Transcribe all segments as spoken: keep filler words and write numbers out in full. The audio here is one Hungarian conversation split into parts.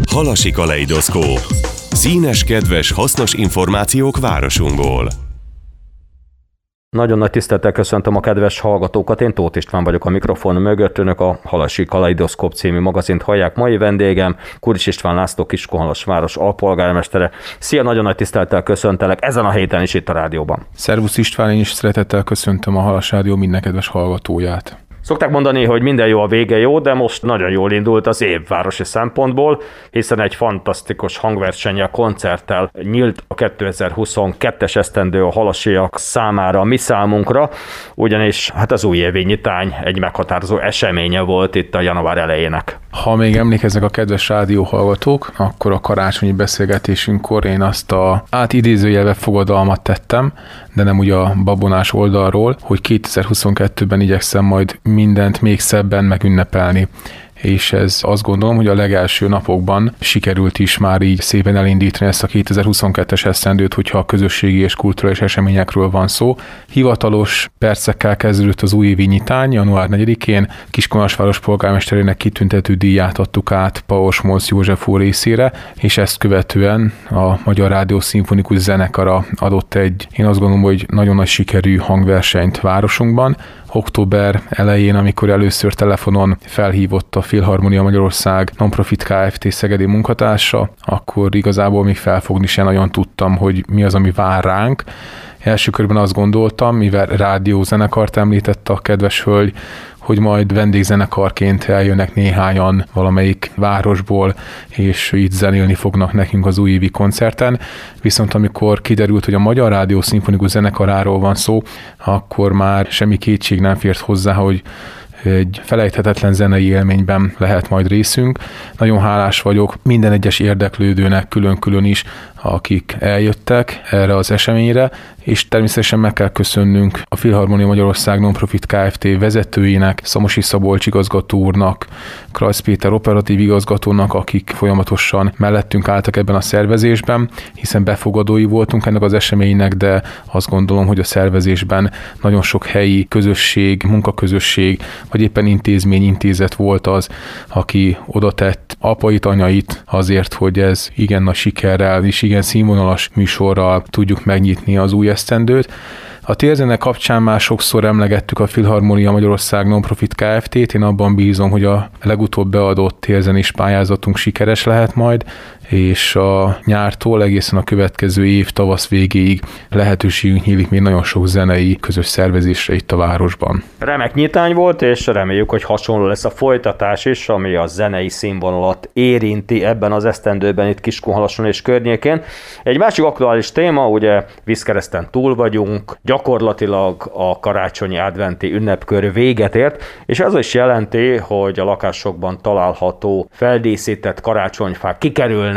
Halasi kaleidoszkóp. Színes, kedves, hasznos információk városunkból. Nagyon nagy tisztelettel köszöntöm a kedves hallgatókat, én Tóth István vagyok a mikrofon mögött, önök a Halasi kaleidoszkóp című magazint hallják. Mai vendégem Kurics István László, Kiskunhalas város alpolgármestere. Szia, nagyon nagy tisztelettel köszöntelek ezen a héten is itt a rádióban. Szervusz István, én is szeretettel köszöntöm a Halas Rádió minden kedves hallgatóját. Szokták mondani, hogy minden jó, a vége jó, de most nagyon jól indult az év városi szempontból, hiszen egy fantasztikus hangversennyel, koncerttel nyílt a kétezer-huszonkettes esztendő a halasiak számára, a mi számunkra, ugyanis hát az újévi nyitány egy meghatározó eseménye volt itt a január elejének. Ha még emlékeznek a kedves rádióhallgatók, akkor a karácsonyi beszélgetésünkkor én azt a átidézőjelbe fogadalmat tettem, de nem ugye a babonás oldalról, hogy kétezer-huszonkettőben igyekszem majd mindent még szebben megünnepelni. És ez azt gondolom, hogy a legelső napokban sikerült is már így szépen elindítani ezt a kétezer-huszonkettes esztendőt, hogyha a közösségi és kulturális eseményekről van szó. Hivatalos percekkel kezdődött az újévi nyitány, január negyedikén Kiskunhalasváros polgármesterének kitüntető díját adtuk át Paul-Smolc József úr részére, és ezt követően a Magyar Rádió Szimfonikus Zenekara adott egy, én azt gondolom, hogy nagyon nagy sikerű hangversenyt városunkban. Október elején, amikor először telefonon felhívott a Filharmonia Magyarország Nonprofit Kft. Szegedi munkatársa, akkor igazából még felfogni sem nagyon tudtam, hogy mi az, ami vár ránk. Első körben azt gondoltam, mivel rádiózenekart említett a kedves hölgy, hogy majd vendégzenekarként eljönnek néhányan valamelyik városból, és így zenélni fognak nekünk az újévi koncerten. Viszont amikor kiderült, hogy a Magyar Rádió Szimfonikus Zenekaráról van szó, akkor már semmi kétség nem fért hozzá, hogy egy felejthetetlen zenei élményben lehet majd részünk. Nagyon hálás vagyok minden egyes érdeklődőnek külön-külön is, akik eljöttek erre az eseményre, és természetesen meg kell köszönnünk a Filharmonia Magyarország Nonprofit Kft. Vezetőinek, Szamosi Szabolcs igazgató úrnak, Krajsz Péter operatív igazgatónak, akik folyamatosan mellettünk álltak ebben a szervezésben, hiszen befogadói voltunk ennek az eseménynek, de azt gondolom, hogy a szervezésben nagyon sok helyi közösség, munkaközösség, vagy éppen intézmény, intézet volt az, aki oda tett apait, anyait azért, hogy ez igen nagy sikerrel és igen színvonalas műsorral tudjuk megnyitni az új esztendőt. A térzene kapcsán már sokszor emlegettük a Filharmonia Magyarország Nonprofit Kft-t, én abban bízom, hogy a legutóbb beadott térzenés pályázatunk sikeres lehet majd, és a nyártól egészen a következő év tavasz végéig lehetőségünk nyílik még nagyon sok zenei közös szervezésre itt a városban. Remek nyitány volt, és reméljük, hogy hasonló lesz a folytatás is, ami a zenei színvonalat érinti ebben az esztendőben itt Kiskunhalason és környékén. Egy másik aktuális téma, ugye vízkereszten túl vagyunk, gyakorlatilag a karácsonyi adventi ünnepkör véget ért, és ez is jelenti, hogy a lakásokban található feldíszített karácsonyfák kikerülnek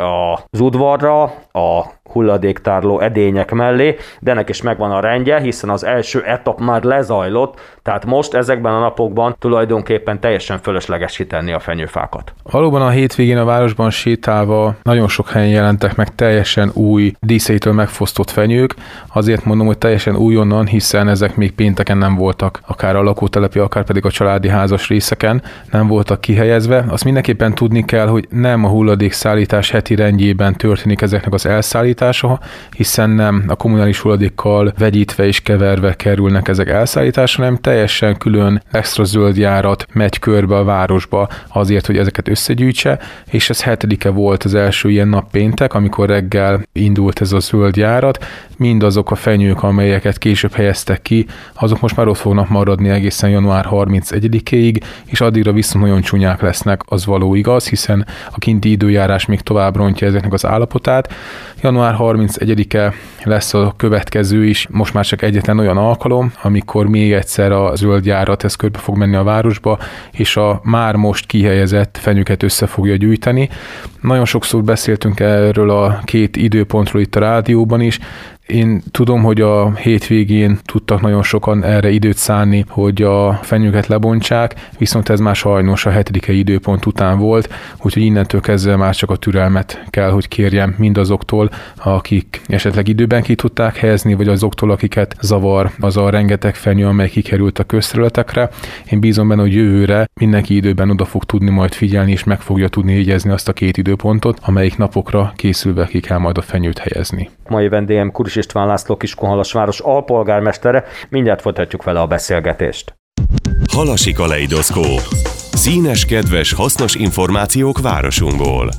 az udvarra, a hulladéktárló edények mellé, de ennek is megvan a rendje, hiszen az első etap már lezajlott, tehát most ezekben a napokban tulajdonképpen teljesen fölösleges kitenni a fenyőfákat. Valóban a hétvégén a városban sétálva nagyon sok helyen jelentek meg teljesen új díszeitől megfosztott fenyők, azért mondom, hogy teljesen újonnan, hiszen ezek még pénteken nem voltak, akár a lakótelepi, akár pedig a családi házas részeken nem voltak kihelyezve. Azt mindenképpen tudni kell, hogy nem a hulladékszállítás heti rendjében történik ezeknek az elszállítása, hiszen nem a kommunális hulladékkal vegyítve és keverve kerülnek ezek elszállításra, hanem teljesen külön extra zöld járat megy körbe a városba azért, hogy ezeket összegyűjtse, és ez hetedike volt az első ilyen nap péntek, amikor reggel indult ez a zöld járat. Mindazok a fenyők, amelyeket később helyeztek ki, azok most már ott fognak maradni egészen január harmincegyedikéig, és addigra viszont nagyon csúnyák lesznek, az való igaz, hiszen a kinti időjárás még tovább rontja ezeknek az állapotát. január harmincegyedike lesz a következő is, most már csak egyetlen olyan alkalom, amikor még egyszer a zöld járat ez körbe fog menni a városba, és a már most kihelyezett fenyőket össze fogja gyűjteni. Nagyon sokszor beszéltünk erről a két időpontról itt a rádióban is. Én tudom, hogy a hétvégén tudtak nagyon sokan erre időt szánni, hogy a fenyőket lebontsák, viszont ez már sajnos a hetedike időpont után volt, úgyhogy innentől kezdve már csak a türelmet kell, hogy kérjem mindazoktól, akik esetleg időben ki tudták helyezni, vagy azoktól, akiket zavar az a rengeteg fenyő, amely kikerült a közterületekre. Én bízom benne, hogy jövőre mindenki időben oda fog tudni majd figyelni, és meg fogja tudni jegyezni azt a két időpontot, amelyik napokra készülve ki kell majd a fenyőt helyezni. Mai vendégem Kuris István László, Kiskunhalasváros alpolgármestere. Mindjárt folytatjuk vele a beszélgetést. Halasi kaleidoszkóp. Színes, kedves, hasznos információk városunkból.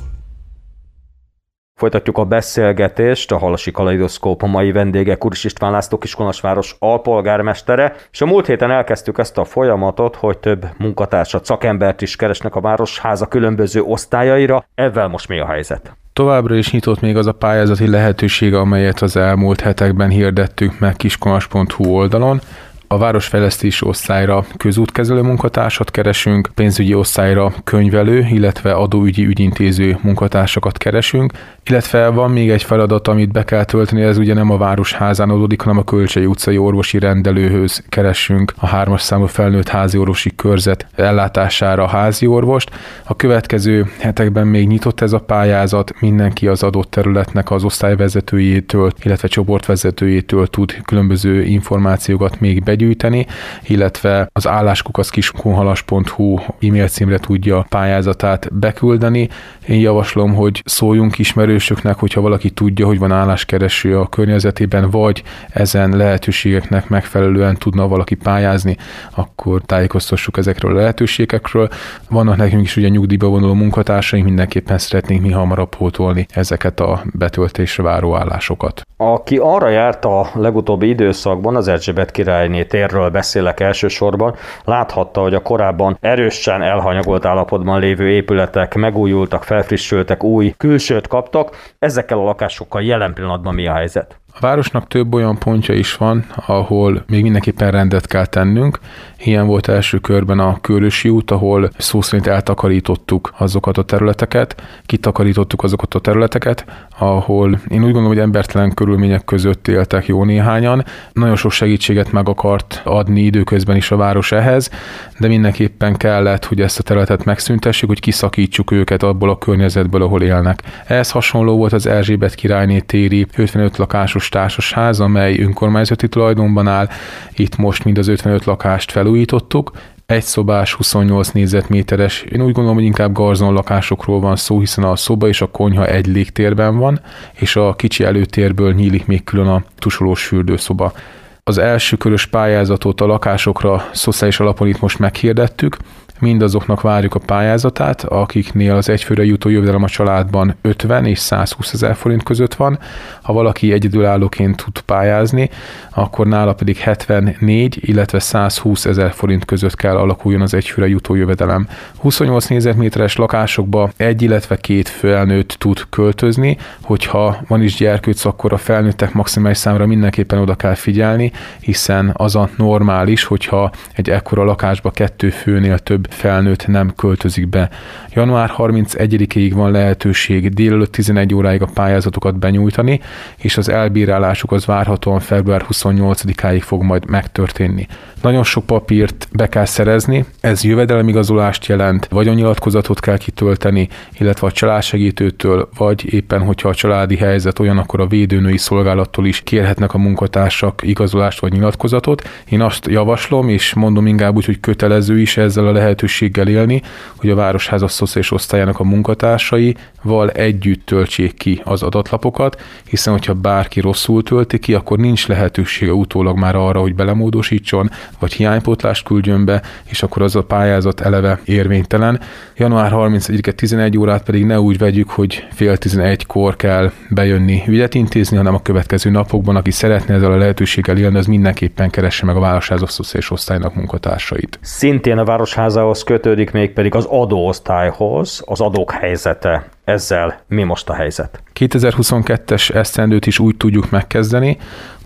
Folytatjuk a beszélgetést, a Halasi kaleidoszkóp mai vendége Kuris István László, Kiskunhalasváros alpolgármestere, és a múlt héten elkezdtük ezt a folyamatot, hogy több munkatársat, szakembert is keresnek a Városháza különböző osztályaira. Ezzel most mi a helyzet? Továbbra is nyitott még az a pályázati lehetőség, amelyet az elmúlt hetekben hirdettünk meg kiskunhalas pont hu oldalon. A városfejlesztési osztályra közútkezelő munkatársat keresünk, pénzügyi osztályra könyvelő, illetve adóügyi ügyintéző munkatársakat keresünk, illetve van még egy feladat, amit be kell tölteni, ez ugye nem a Városházán adódik, hanem a Kölcsey utcai orvosi rendelőhöz keresünk a hármas számú felnőtt házi orvosi körzet ellátására a házi orvost. A következő hetekben még nyitott ez a pályázat, mindenki az adott területnek az osztályvezetőjétől, illetve csoportvezetőjétől tud különböző információkat még begyűjteni, illetve az álláskukac kiskunhalas pont hu e-mail címre tudja pályázatát beküldeni. Én javaslom, hogy szóljunk ismerősöknek, hogyha valaki tudja, hogy van álláskereső a környezetében, vagy ezen lehetőségeknek megfelelően tudna valaki pályázni, akkor tájékoztassuk ezekről a lehetőségekről. Vannak nekünk is ugye nyugdíjba vonuló munkatársaink, mindenképpen szeretnénk mi hamarabb pótolni ezeket a betöltésre váró állásokat. Aki arra járt a legutóbbi időszakban, az Erzsébet királyné térről beszélek elsősorban, láthatta, hogy a korábban erősen elhanyagolt állapotban lévő épületek megújultak, felfrissültek, új külsőt kaptak. Ezekkel a lakásokkal jelen pillanatban mi a helyzet? A városnak több olyan pontja is van, ahol még mindenképpen rendet kell tennünk. Ilyen volt első körben a Körösi út, ahol szó szerint eltakarítottuk azokat a területeket, kitakarítottuk azokat a területeket, ahol én úgy gondolom, hogy embertelen körülmények között éltek jó néhányan. Nagyon sok segítséget meg akart adni időközben is a város ehhez, de mindenképpen kellett, hogy ezt a területet megszüntessük, hogy kiszakítsuk őket abból a környezetből, ahol élnek. Ehhez hasonló volt az Erzsébet királyné téri ötvenöt lakásos társasház, amely önkormányzati tulajdonban áll. Itt most mind az ötvenöt lakást felújítottuk. Egy szobás, huszonnyolc négyzetméteres, én úgy gondolom, hogy inkább garzon lakásokról van szó, hiszen a szoba és a konyha egy légtérben van, és a kicsi előtérből nyílik még külön a tusolós fürdőszoba. Az első körös pályázatot a lakásokra szociális alapon itt most meghirdettük, mindazoknak várjuk a pályázatát, akiknél az egyfőre jutó jövedelem a családban ötven és százhúsz ezer forint között van. Ha valaki egyedülállóként tud pályázni, akkor nála pedig hetvennégy, illetve százhúsz ezer forint között kell alakuljon az egyfőre jutó jövedelem. huszonnyolc négyzetméteres lakásokba egy, illetve két felnőtt tud költözni, hogyha van is gyerkőc, akkor a felnőttek maximális számra mindenképpen oda kell figyelni, hiszen az a normális, hogyha egy ekkora lakásba kettő főnél több felnőtt nem költözik be. január harmincegyedikéig van lehetőség délelőtt tizenegy óráig a pályázatokat benyújtani, és az elbírálásuk az várhatóan február huszonnyolcadikáig fog majd megtörténni. Nagyon sok papírt be kell szerezni, ez jövedelemigazolást jelent, vagyonnyilatkozatot kell kitölteni, illetve a családsegítőtől, vagy éppen, hogyha a családi helyzet olyan, akkor a védőnői szolgálattól is kérhetnek a munkatársak igazolást vagy nyilatkozatot. Én azt javaslom, és mondom inkább úgy, hogy kötelező is ezzel a lehetőséggel élni, hogy a Városháza szociális osztályának a munkatársaival együtt töltsék ki az adatlapokat, hiszen hogyha bárki rosszul tölti ki, akkor nincs lehetősége utólag már arra, hogy belemódosítson, vagy hiánypótlást küldjön be, és akkor az a pályázat eleve érvénytelen. január harmincegyedike tizenegy órát pedig ne úgy vegyük, hogy fél tizenegykor kell bejönni ügyet intézni, hanem a következő napokban, aki szeretne ezzel a lehetőséggel élni, az mindenképpen keresse meg a Városháza szociális osztálynak munkatársait. Szintén a Városházához kötődik még pedig az adóosztályhoz, az adók helyzete. Ezzel mi most a helyzet? kétezer-huszonkettes esztendőt is úgy tudjuk megkezdeni,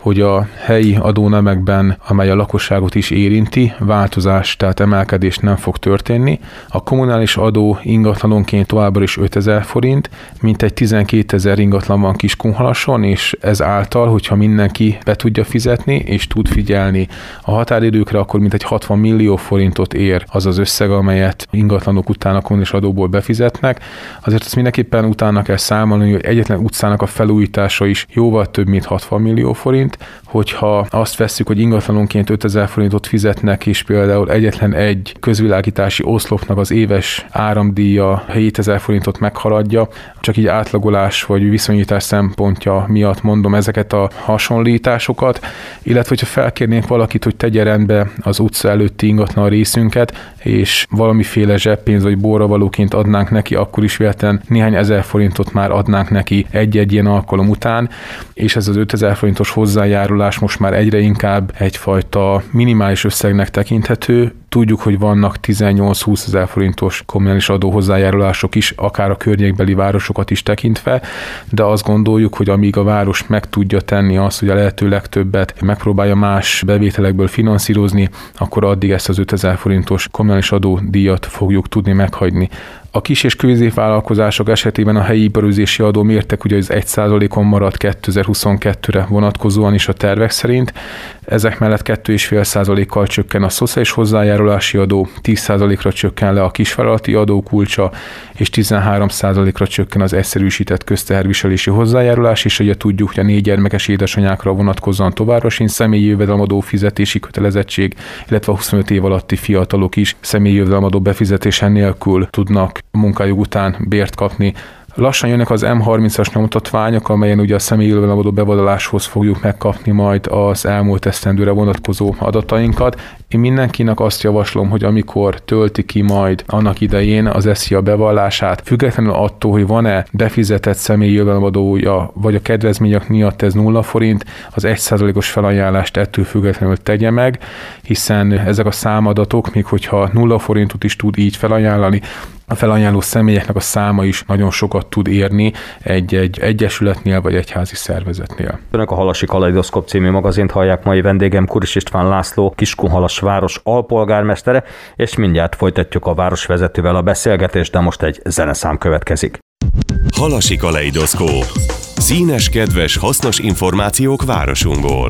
hogy a helyi adónemekben, amely a lakosságot is érinti, változás, tehát emelkedés nem fog történni. A kommunális adó ingatlanonként továbbra is ötezer forint, mintegy tizenkétezer ingatlan van Kiskunhalason, és ez által, hogyha mindenki be tudja fizetni, és tud figyelni a határidőkre, akkor mintegy hatvan millió forintot ér az az összeg, amelyet ingatlanok után a kommunális adóból befizetnek. Azért azt mindenképpen utána kell számolni, hogy egyetlen utcának a felújítása is jóval több, mint hatvan millió forint. Hogyha azt vesszük, hogy ingatlanonként ötezer forintot fizetnek, és például egyetlen egy közvilágítási oszlopnak az éves áramdíja hétezer forintot meghaladja, csak így átlagolás vagy viszonyítás szempontja miatt mondom ezeket a hasonlításokat, illetve hogyha felkérnénk valakit, hogy tegye rendbe az utca előtti ingatlan részünket, és valamiféle zseppénz vagy borravalóként adnánk neki, akkor is véletlen néhány ezer forintot már adnánk neki egy-egy ilyen alkalom után, és ez az ötezer forintos hozzájárulás most már egyre inkább egyfajta minimális összegnek tekinthető. Tudjuk, hogy vannak tizennyolc-húsz ezer forintos kommunális adó hozzájárulások is, akár a környékbeli városokat is tekintve, de azt gondoljuk, hogy amíg a város meg tudja tenni azt, hogy a lehető legtöbbet megpróbálja más bevételekből finanszírozni, akkor addig ezt az ötezer forintos kommunális adódíjat fogjuk tudni meghagyni. A kis- és középvállalkozások esetében a helyi iparűzési adó mértek ugye az egy százalékon maradt kétezer-huszonkettőre vonatkozóan is a tervek szerint. Ezek mellett két egész öt százalékkal csökken a szociális hozzájárulási adó, tíz százalékra csökken le a kisvállalati adó kulcsa, és tizenhárom százalékra csökken az egyszerűsített közteherviselési hozzájárulás, és ugye tudjuk, hogy a négy gyermekes édesanyákra vonatkozóan továbbra sincs személyi jövedelemadó fizetési kötelezettség, illetve a huszonöt év alatti fiatalok is személyi jövedelemadó befizetésen nélkül tudnak munkájuk után bért kapni. Lassan jönnek az M harmincas nyomtatványok, amelyen ugye a személyi jövedelemadó bevalláshoz fogjuk megkapni majd az elmúlt esztendőre vonatkozó adatainkat. Én mindenkinek azt javaslom, hogy amikor tölti ki majd annak idején az es zé i á bevallását, függetlenül attól, hogy van-e befizetett személyi jövedelemadója, vagy a kedvezmények miatt ez nulla forint, az egy százalékos felajánlást ettől függetlenül tegye meg, hiszen ezek a számadatok, még hogyha nulla forintot is tud így felajánlani, a felajánló személyeknek a száma is nagyon sokat tud érni egy-egy egyesületnél vagy egyházi szervezetnél. Önök a Halasi Kaleidoszkóp című magazint hallják, mai vendégem Kuris István László, Kiskunhalas város alpolgármestere, és mindjárt folytatjuk a városvezetővel a beszélgetést, de most egy zeneszám következik. Halasi Kaleidoszkóp. Színes, kedves, hasznos információk városunkból.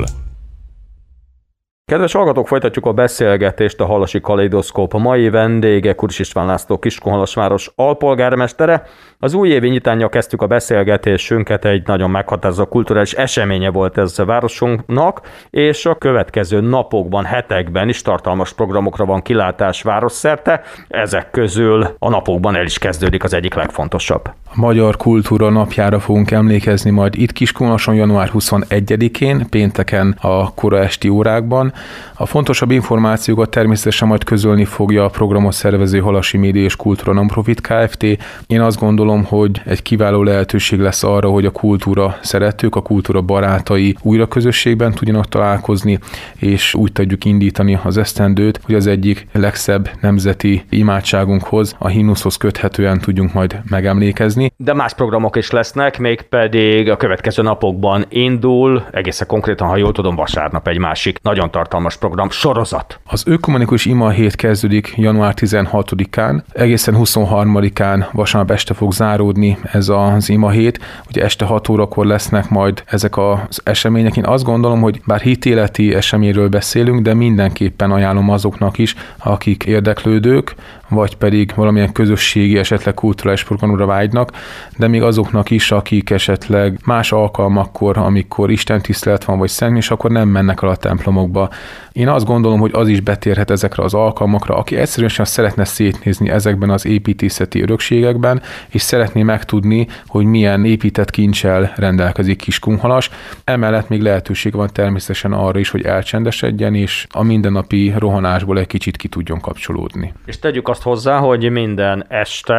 Kedves hallgatók, folytatjuk a beszélgetést, a Halasi Kaleidoszkóp. A mai vendége Kuris István László, Kiskunhalas város alpolgármestere. Az újévi nyitánnyal kezdtük a beszélgetésünket, egy nagyon meghatározó kulturális eseménye volt ez a városunknak, és a következő napokban, hetekben is tartalmas programokra van kilátás városszerte. Ezek közül a napokban el is kezdődik az egyik legfontosabb. A Magyar Kultúra napjára fogunk emlékezni majd itt Kiskunhalason január huszonegyedikén, pénteken a kora esti órákban. A fontosabb információkat természetesen majd közölni fogja a programot szervező Halasi Média és Kultúra Nonprofit Kft. Én azt gondolom, hogy egy kiváló lehetőség lesz arra, hogy a kultúra szeretők, a kultúra barátai újra közösségben tudjanak találkozni, és úgy tudjuk indítani az esztendőt, hogy az egyik legszebb nemzeti imádságunkhoz, a himnuszhoz köthetően tudjunk majd megemlékezni. De más programok is lesznek, mégpedig a következő napokban indul, egészen konkrétan, ha jól tudom, vasárnap egy másik nagyon tartalmas program, sorozat. Az ökumenikus ima hét kezdődik január tizenhatodikán, egészen huszonharmadikán vasárnap este fog záródni ez az ima hét. Ugye este hat órakor lesznek majd ezek az események. Én azt gondolom, hogy bár hitéleti eseményről beszélünk, de mindenképpen ajánlom azoknak is, akik érdeklődők, vagy pedig valamilyen közösségi, esetleg kulturális programra vágynak, de még azoknak is, akik esetleg más alkalmakkor, amikor istentisztelet van, vagy szentmis, akkor nem mennek el a templomokba. Én azt gondolom, hogy az is betérhet ezekre az alkalmakra, aki egyszerűen szeretne szétnézni ezekben az építészeti örökségekben, és szeretné megtudni, hogy milyen épített kincsel rendelkezik Kiskunhalas. Emellett még lehetőség van természetesen arra is, hogy elcsendesedjen, és a mindennapi rohanásból egy kicsit ki tudjon kapcsolódni. És tegyük azt hozzá, hogy minden este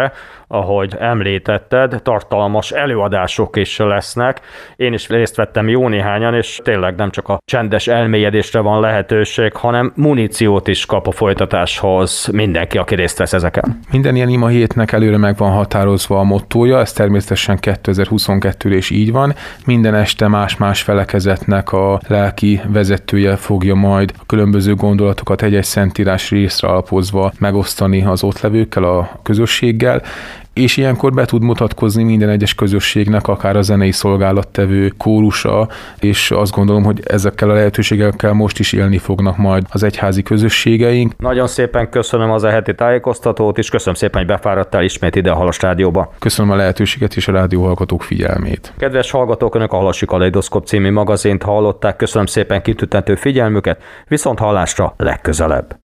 ahogy említetted, tartalmas előadások is lesznek. Én is részt vettem jó néhányan, és tényleg nem csak a csendes elmélyedésre van lehetőség, hanem muníciót is kap a folytatáshoz mindenki, aki részt vesz ezeken. Minden ilyen ima hétnek előre meg van határozva a mottója, ez természetesen kétezer-huszonkettőre is így van. Minden este más-más felekezetnek a lelki vezetője fogja majd a különböző gondolatokat egy-egy szentírás részre alapozva megosztani az ott levőkkel, a közösséggel, és ilyenkor be tud mutatkozni minden egyes közösségnek, akár a zenei szolgálattevő kórusa, és azt gondolom, hogy ezekkel a lehetőségekkel most is élni fognak majd az egyházi közösségeink. Nagyon szépen köszönöm az e-heti tájékoztatót, és köszönöm szépen, hogy befáradtál ismét ide a Halas Rádióba. Köszönöm a lehetőséget és a rádióhallgatók figyelmét. Kedves hallgatók, Önök a Halasi Kaleidoszkóp című magazint hallották, köszönöm szépen kitüntető figyelmüket, viszont hallásra legközelebb.